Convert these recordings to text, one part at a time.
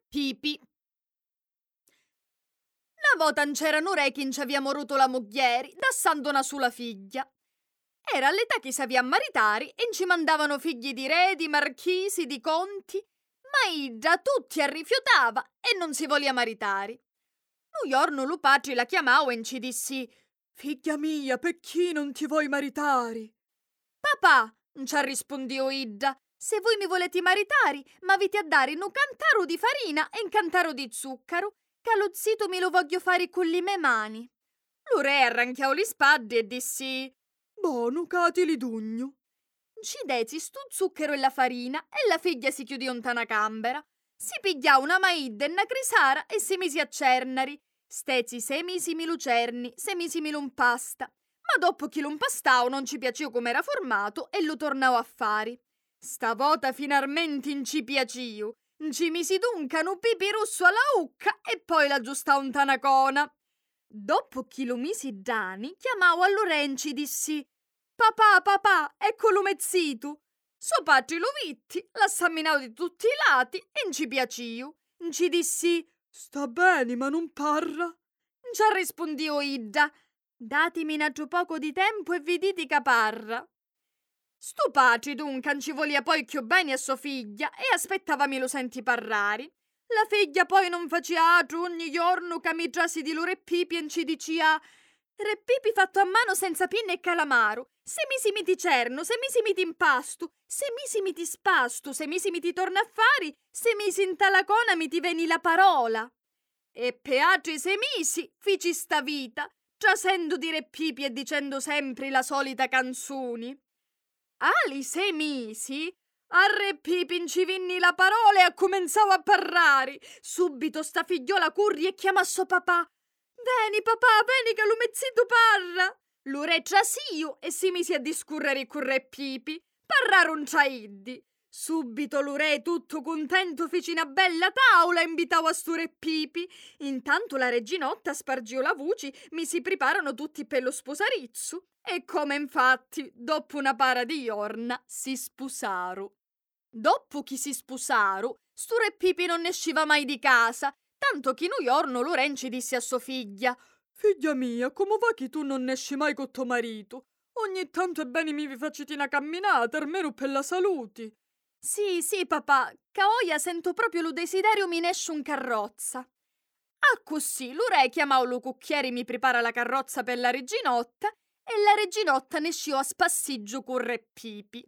Pipi. Una volta c'era un re che ci aveva avuto la moghieri, dassando una sola figlia. Era all'età che si aveva maritari e ci mandavano figli di re, di marchisi, di conti, ma Idda tutti rifiutava e non si voleva maritari. Un giorno lo padre la chiamò e ci dissi: «Figlia mia, perché non ti vuoi maritari?» «Papà», ci ha rispondio Idda, «se voi mi volete maritari, m'avete a dare un cantaro di farina e un cantaro di zucchero, che lo zito me lo voglio fare con le mie mani». Lo re arranchiò le spade e dissi: «Buono, cati li dugno». Ci desi stu zucchero e la farina e la figlia si chiudì in una cambera. Si pigliò una maidda e una crisara e si mise a cernari. Stezi 6 mesi mi lucerni, 6 mesi mi lumpasta. Ma dopo che l'impastao non ci piaceva come era formato e lo tornavo a fare. Stavolta finalmente in ci piaciu. Ci misi dunque un pipi rosso alla ucca e poi l'aggiustau in tanacona. Dopo che lo misi Dani, chiamavo a Lorenci e dissi: «Papà, papà, ecco lo mezzito». So padre lo vitti, l'assaminavo di tutti i lati e ci piaciu. Ci dissi: «Sta bene, ma non parra». Ci ha rispondio Idda: «Datemi un altro poco di tempo e vi dite caparra». Sto padre dunque ci voleva poi più bene a sua figlia e aspettavami lo senti parlare. La figlia poi non faceva altro ogni giorno che mi trasi di loro e Pipi e ci diceva: «Re Pipi fatto a mano senza pinne e calamaro, se misi mi ti cerno, se misi mi ti impasto, se misi mi ti spasto, se misi mi ti torna affari, se misi in talacona mi ti veni la parola». E per altri 6 mesi fici sta vita, trasendo di Re Pipi e dicendo sempre la solita canzoni. Ali 6 mesi a Re Pipi ci vinni la parola e a cominciavo a parlare. Subito sta figliola curri e chiama suo papà: «Veni papà, veni che lo mezzito parra». Lo re trasio e si mise a discorrere con Re Pipi. Parlaron tra iddi. Subito lo re tutto contento fece una bella tavola e invitavo a sto Re Pipi. Intanto la reginotta spargiò la voce, mi si preparano tutti per lo sposarizzo. E come infatti, dopo una para di giorna, si sposaro. Dopo che si sposaro, sto Re Pipi non ne esciva mai di casa, tanto che un giorno Lorenci disse a sua figlia: «Figlia mia, come va che tu non ne esci mai con tuo marito? Ogni tanto è bene mi vi facete una camminata, almeno per la salute». «Sì, sì, papà, che ora sento proprio lo desiderio mi ne esce un carrozza». Ah, così, lo re chiamò lo cucchiere mi prepara la carrozza per la reginotta e la reginotta ne sciò a spassiggio con Re Pipi.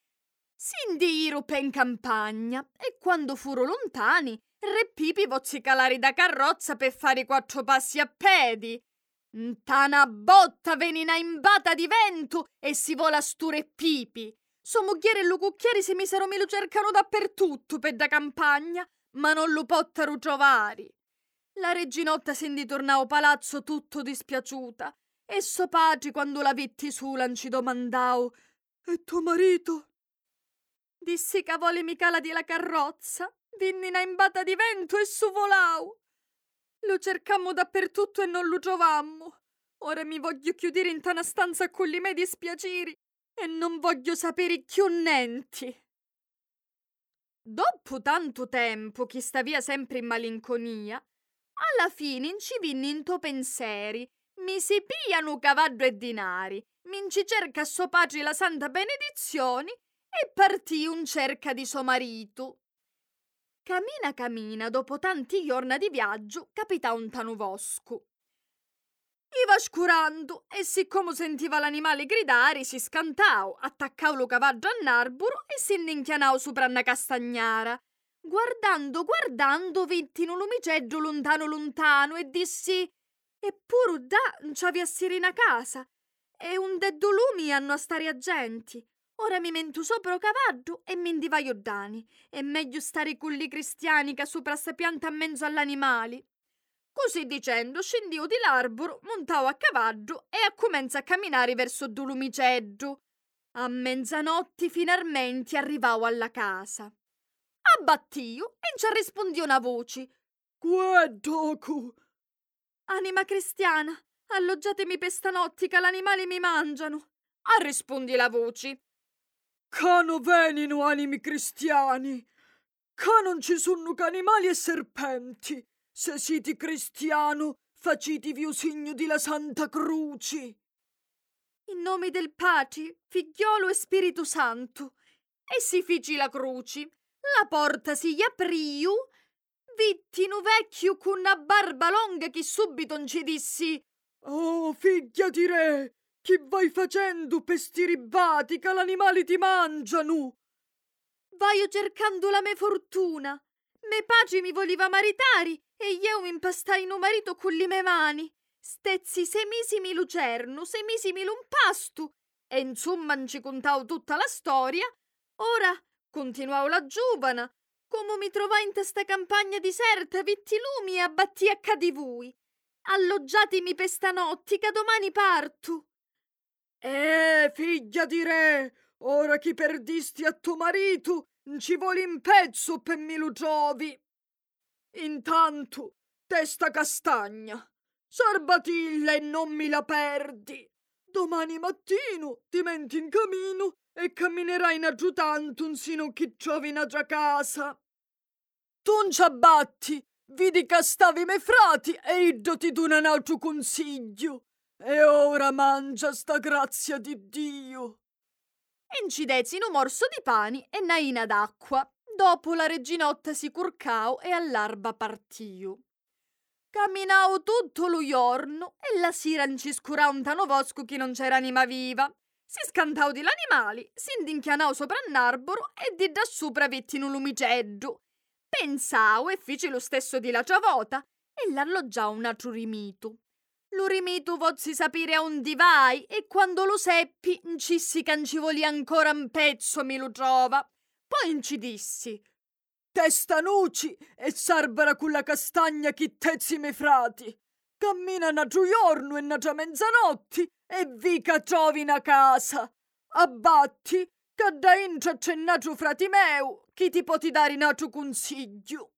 S'indiiro pe in campagna e quando furo lontani, Re Pipi vozzi calare da carrozza per fare 4 passi a piedi. Ntana botta veni una imbata di vento e si vola stu Re Pipi. Suo moghiere e lo cucchiere si misero me lo cercano dappertutto per da campagna, ma non lo pottero trovare. La reginotta se ne tornò a palazzo tutto dispiaciuta e suo padre quando la vetti sulan ci domandò: «E tuo marito?» Dissi che vuole mi cala di la carrozza, vinni una imbata di vento e su volau. Lo cercammo dappertutto e non lo trovammo. Ora mi voglio chiudere in tana stanza con li miei dispiaceri e non voglio sapere più niente. Dopo tanto tempo che sta via sempre in malinconia, alla fine ci vinni in to pensieri, mi si piano cavallo e dinari, mi ci cerca suo padre la santa benedizione e partì un cerca di suo marito. Camina, dopo tanti giorni di viaggio, capita un tanu vosco. Iva scurando e siccome sentiva l'animale gridare, si scantau, attaccau lo cavallo all'arboro e si inninchianau sopra una castagnara. Guardando, vetti un lumiceddo lontano e dissi: «Eppure da, ci aveva sirena casa e un deddo lumi hanno a stare agenti. Ora mi mentu sopra o cavallo e mi indivaio dani. È meglio stare con li cristiani che sopra sta pianta a mezzo all'animali». Così dicendo scendio di l'arboro, montavo a cavallo e accomenza a camminare verso do lumiceddo. A mezzanotte finalmente arrivavo alla casa. Abbattio e ci rispondiò una voce: «Guardacu!» «Anima cristiana, alloggiatemi per stanotte che l'animale mi mangiano». Rispondi la voce: «Cano venino animi cristiani, Ca non ci sunno animali e serpenti. Se siete cristiano, facitevi un segno di la Santa Croce. In nome del Patri, Figliolo e Spirito Santo. E si fici la croci. La porta si apriu. Vitti nu vecchio con una barba longa che subito ci dissi: Oh, figlia di re, che vai facendo per sti ribati che l'animali ti mangiano? Vaio cercando la me fortuna. Me pace mi voleva maritari e io mi impastai nu marito con le me mani. Stezzi 6 mesi mi lucerno, 6 mesi mi lumpastu. E insomma ci contavo tutta la storia. Ora continuavo la giovana. Come mi trovai in questa campagna deserta, vitti lumi e abbatti a cadivui. Alloggiatemi per stanotti, che domani parto. Figlia di re, ora che perdisti a tuo marito, ci vuole un pezzo per mi lo trovi. Intanto, testa castagna, sarbatilla e non mi la perdi. Domani mattino ti metti in cammino e camminerai in aggiutantum sino che trovi un'altra casa. Tu non ci abbatti, vidi che stavi me frati e io ti do un altro consiglio. E ora mangia sta grazia di Dio. E incidezzi un morso di pani e naina d'acqua. Dopo la reginotta si curcao e all'arba partiu. Camminao tutto lo giorno e la sera non ci scurà un tano vosco che non c'era anima viva. Si scantao di l'animali, si indinchianao sopra un arboro e di da sopra vettino lumiceddu. Pensao e fece lo stesso di la ciavota e l'alloggiao un altro rimito. Lo rimito vozzi sapere a un vai e quando lo seppi ncissi che ci volia ancora un pezzo mi lo trova. Poi ci dissi: testa nuci e sarbara con la castagna chi tezzi me frati. Cammina una giorno e una mezzanotti e vi che trovi una casa. Abbatti che da intra c'è nato frati meu chi ti poti dare un altro consiglio.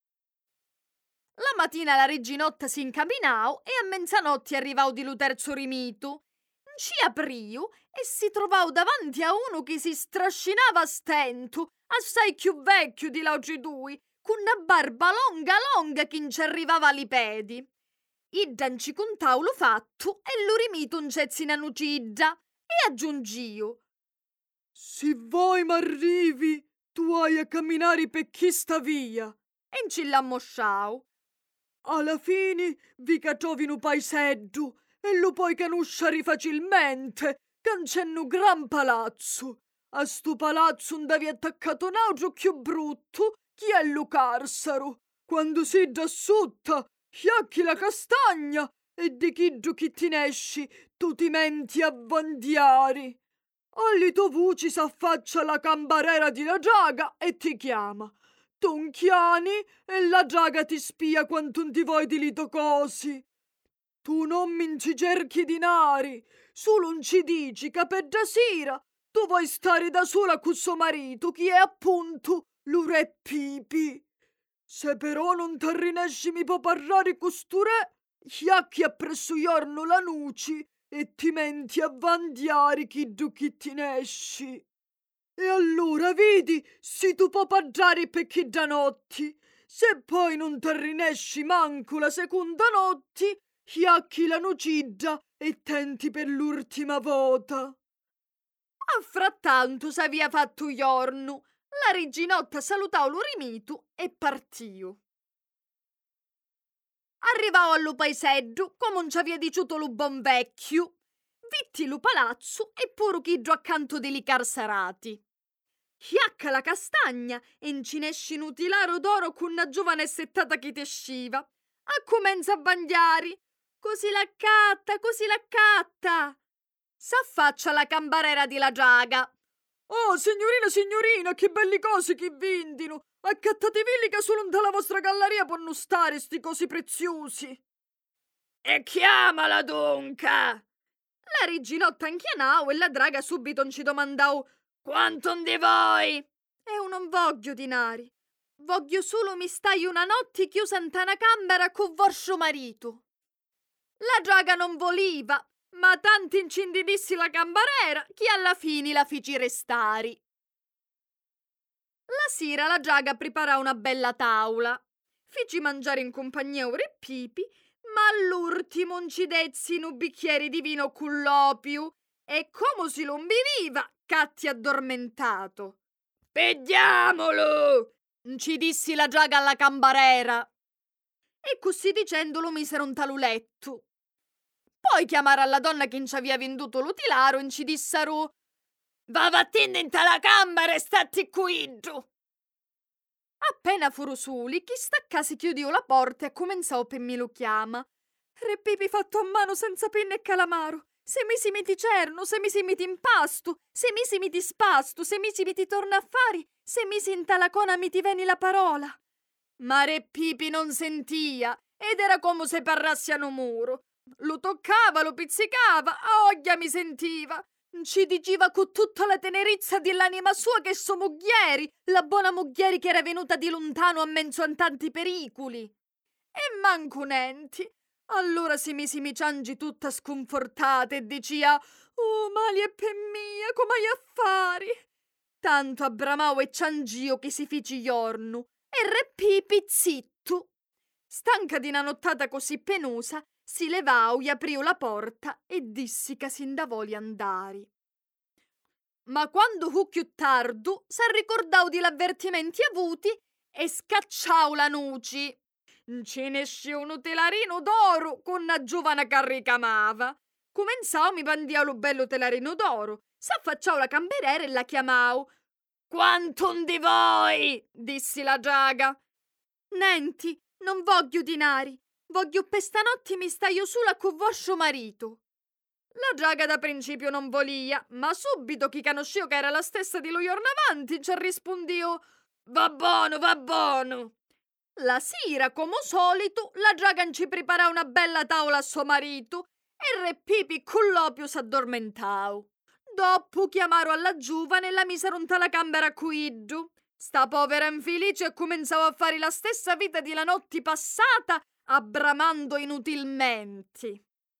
La mattina la reginotta si incamminao e a mezzanotte arrivao di lo terzo rimito. Ci apriu e si trovau davanti a uno che si strascinava a stento, assai più vecchio di l'altri due, con una barba longa longa che ci arrivava ali pedi. Iddan ci contau lo fatto e lo rimito un cezzina nucidda e aggiungiu: se voi m'arrivi, tu hai a camminare per chi sta via. E ci l'ammosciau. Alla fine vi che trovi un paeseddu e lo puoi conoscere facilmente, che c'è un gran palazzo. A sto palazzo andavi attaccato un altro più brutto, chi è lo carsaro. Quando sei da sotto, chiacchi la castagna e di chiddo che ti nesci, tu ti menti a vandiari. Alle tue voci s'affaccia la cambarera di la giaga e ti chiama. Tu chiani e la giaga ti spia quanto ti vuoi di lito cosi. Tu non mi ci cerchi dinari, solo non ci dici che per da sera tu vuoi stare da sola con suo marito, che è appunto lo re Pipi. Se però non ti rinesci mi può parlare con sto re, chiacchi appresso giorno la nuci e ti menti a vandiare chi ti nesci. E allora vedi se tu puoi parlare per chi da notti. Se poi non ti rinesci manco la seconda notte, chiacchi la nucidda e tenti per l'ultima volta. A frattanto s'avia fatto giorno. La reginotta salutò lo rimito e partiu. Arrivò allo paeseddu, come non ci aveva diciuto lo buon vecchio. Vitti lo palazzo e pure chidro accanto dei carsarati. Chiacca la castagna e incinesci inutilaro d'oro con una giovane settata che tesciva. Accomenza a bandiari. Così l'accatta, così l'accatta. S'affaccia la cambarera di la giaga. Oh, signorina, signorina, che belli cose che vendino! Accattatevi che solo dalla vostra galleria possono stare sti cosi preziosi. E chiamala dunca! La reginotta inchianau e la draga subito ci domandau: quanto di voi? E non voglio dinari. Voglio solo mi stai una notte chiusa in tana camera con vostro marito. La draga non voliva, ma tanti incindidissi la cambarera che alla fine la fici restari. La sera la giaga preparò una bella tavola. Feci mangiare in compagnia ora e Pipi, ma all'ultimo non ci dezzi un bicchiere di vino con l'opio e come si lo imbeviva, catti addormentato. «Vediamolo!» ci dissi la giaga alla cambarera. E così dicendo lo misero un taluletto. Poi chiamaro alla donna che ci aveva venduto l'utilaro e ci dissero: «Va vattene in tala camera e statti qui giù!» Appena furu soli, chi sta a casa chiudiò la porta e cominciò per me lo chiama. «Re Pipi fatto a mano senza penna e calamaro, se misi mi ti cerno, se misi mi ti impasto, se misi mi ti spasto, se misi mi ti torna a fari, se misi in talacona mi ti veni la parola». Ma Re Pipi non sentia ed era come se parrasse a un muro. Lo toccava, lo pizzicava, a oglia mi sentiva. Ci diceva con tutta la tenerezza dell'anima sua che so Mugghieri, la buona Mugghieri che era venuta di lontano a mezzo a tanti pericoli. E manco nenti. Allora si misi mi ciangi tutta sconfortata e dicea: «Oh, mali e per mia, come hai affari?» Tanto abbramao e ciangio che si fici giorno. E Re Pipi zitto. Stanca di una nottata così penosa, si levau e apriu la porta e dissi che s'indavoli andari. Ma quando fu più tardo, s'arricordau di l'avvertimenti avuti e scacciau la nuci. Ce ne sciù un telarino d'oro con una giovane che ricamava. Comenzau mi pandia lo bello telarino d'oro, s'affacciau la cameriera e la chiamau. «Quantum di voi?» dissi la giaga. «Nenti, non voglio dinari, voglio per stanotte mi staio sola con vostro marito». La giaga da principio non volia, ma subito chi conosceo che era la stessa di lo giorno avanti ci rispondio: «Va buono, va buono». La sera, come solito, la giaga ci preparò una bella tavola a suo marito e Re Pipi con l'opio s'addormentau. Dopo chiamaro alla giovane e la misero in tala camera cuiggio. Sta povera infelice cominciò a fare la stessa vita di la notte passata, abbramando inutilmente.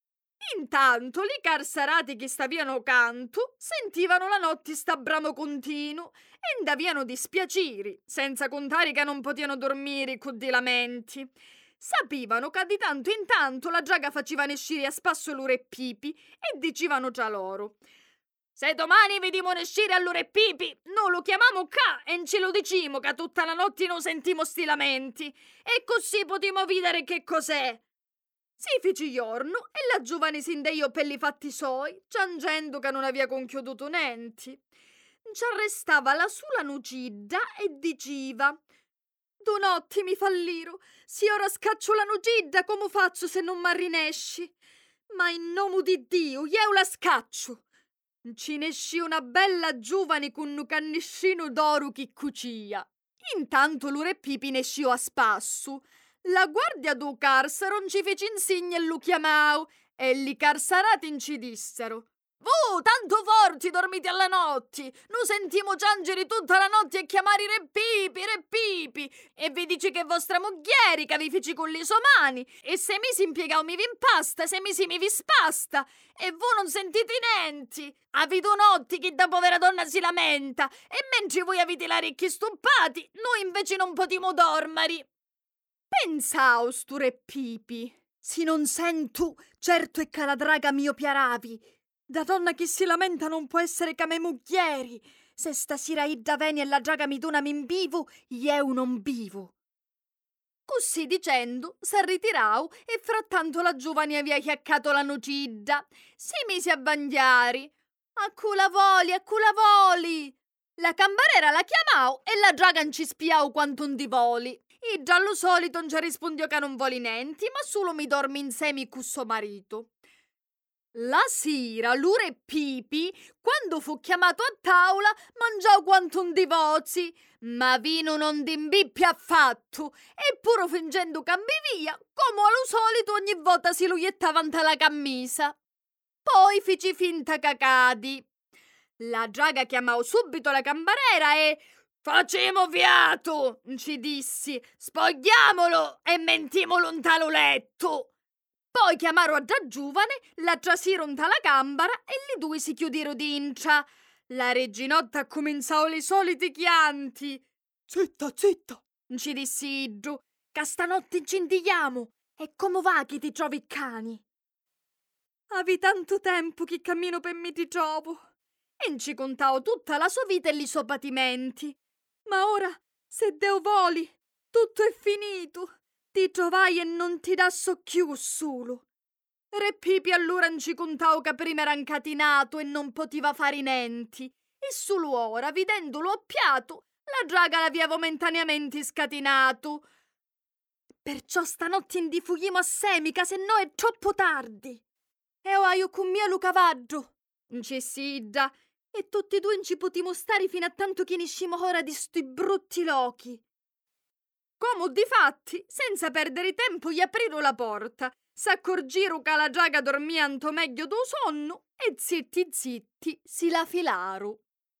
Intanto li carsarati che staviano canto sentivano la notte sta bramo continuo e andaviano dispiaceri, senza contare che non potevano dormire con di lamenti. Sapevano che di tanto in tanto la giaga faceva uscire a spasso loro e Pipi e dicevano già loro: «Se domani vediamo uscire a loro e Pipi, noi lo chiamiamo qua e ce lo diciamo che tutta la notte non sentimo sti lamenti e così potremo vedere che cos'è». Si fece giorno e la giovane s'indeiò per i fatti suoi, ciangendo che non aveva conchiuduto niente. Ci arrestava la sola nucida e diceva: «Do notti mi falliro, se ora scaccio la nucida come faccio se non m'arrinesci? Ma in nome di Dio io la scaccio». Ci ne esci una bella giovane con un canniscino d'oro che cucia. Intanto lure Pipi ne esciò a spasso. La guardia do carsaro non ci fece insegna e lo chiamau e li carsarati ci dissero: «Voi tanto forti dormite alla notte, noi sentimo ciangere tutta la notte e chiamare Re Pipi, e vi dice che vostra Mugghieri che vi feci con le sue mani, e se mi si impiegau mi vi impasta, se mi si mi vi spasta, e voi non sentite niente. Avete notti che da povera donna si lamenta, e mentre voi avete la recchi stuppati, noi invece non potimo dormire». Pensau stu Re Pipi, si non sento, certo è che la draga mio piaravi. Da donna che si lamenta non può essere che me Mugghieri. Se stasera idda veni e la draga mi dona min vivo, io non vivo. Così dicendo, s'arritirau e frattanto la giovane aveva chiaccato la nucidda. Si mise a bagnari. «A cula voli!» La cambarera la chiamau e la draga ci spiau quanto di voli. E già lo solito non ci rispondiò che non voli niente, ma solo mi dormi insieme con suo marito. La sera, l'ure Pipi, quando fu chiamato a tavola, mangiò quanto di vozi, ma vino non d'imbippi affatto, e pure fingendo via, come allo solito ogni volta si lo jettava la cammisa. Poi feci finta cacadi. La giaga chiamò subito la cambarera e: «Facemo fiato», ci dissi, «spogliamolo e mentimolo un talo letto». Poi chiamaro a già giovane, la trasiro in tala cambara e le due si chiudero d'incia. La reginotta cominciò le solite chianti. Zitta, zitta! Ci dissi iddu, che stanotte ci indiamo. E come va che ti trovi i cani? Avi tanto tempo che cammino per mi ti trovo. E ci contavo tutta la sua vita e i suoi patimenti. Ma ora, se Deo voli, tutto è finito. Ti trovai e non ti dasso più solo. Re Pipi allora ci contavo che prima era incatinato e non poteva fare niente. E solo ora, vedendolo appiato, la draga l'aveva momentaneamente scatinato. Perciò stanotte indifughiamo a semica, se no è troppo tardi. E ho io con mia lo cavaggio. Ci sidda. E tutti e due ci potimo stare fino a tanto che niscimo ora di sti brutti lochi. Come difatti, senza perdere tempo, gli apriro la porta. S'accorgiru che la draga dormianto meglio do sonno e zitti zitti si la filaru.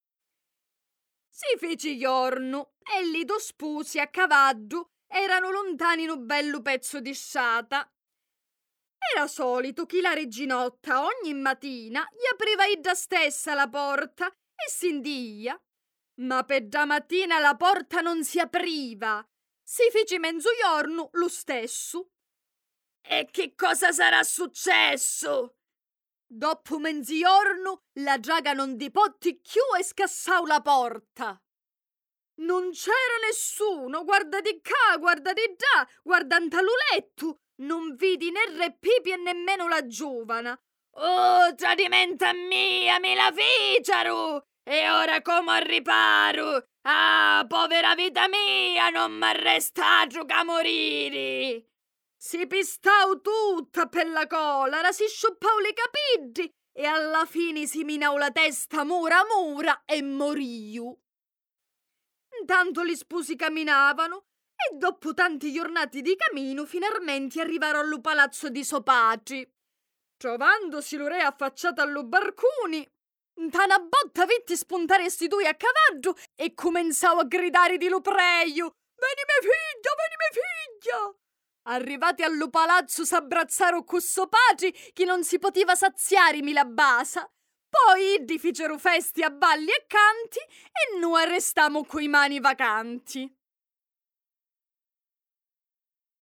Si fece giorno e li do sposi a cavallo erano lontani in un bello pezzo di sciata. Era solito che la reginotta ogni mattina gli apriva ida stessa la porta e s'india. Ma per da mattina la porta non si apriva. Si fece mezzogiorno lo stesso. E che cosa sarà successo? Dopo mezzogiorno la draga non di potti più e scassau la porta. Non c'era nessuno, guarda di qua, guarda di là, guardando allo letto. Non vidi né Re Pipi e nemmeno la giovana. Oh, tradimenta mia, me la fecero! E ora come riparo? Ah, povera vita mia, non m'arresta altro che morire! Si pistau tutta per la colera, si sciuppau le capigli e alla fine si minau la testa mura e moriu. Intanto gli sposi camminavano e dopo tanti giornati di cammino finalmente arrivarono allo palazzo di Sopaci. Trovandosi lo re affacciato allo barconi, tana botta vitti spuntare sti due a cavallo e cominciavo a gridare di lo preio: «Veni me figlia!» Arrivati allo palazzo s'abbrazzaro con Sopaci che non si poteva saziare mi la basa. Poi iddi fecero festi a balli e canti e noi restamo coi mani vacanti.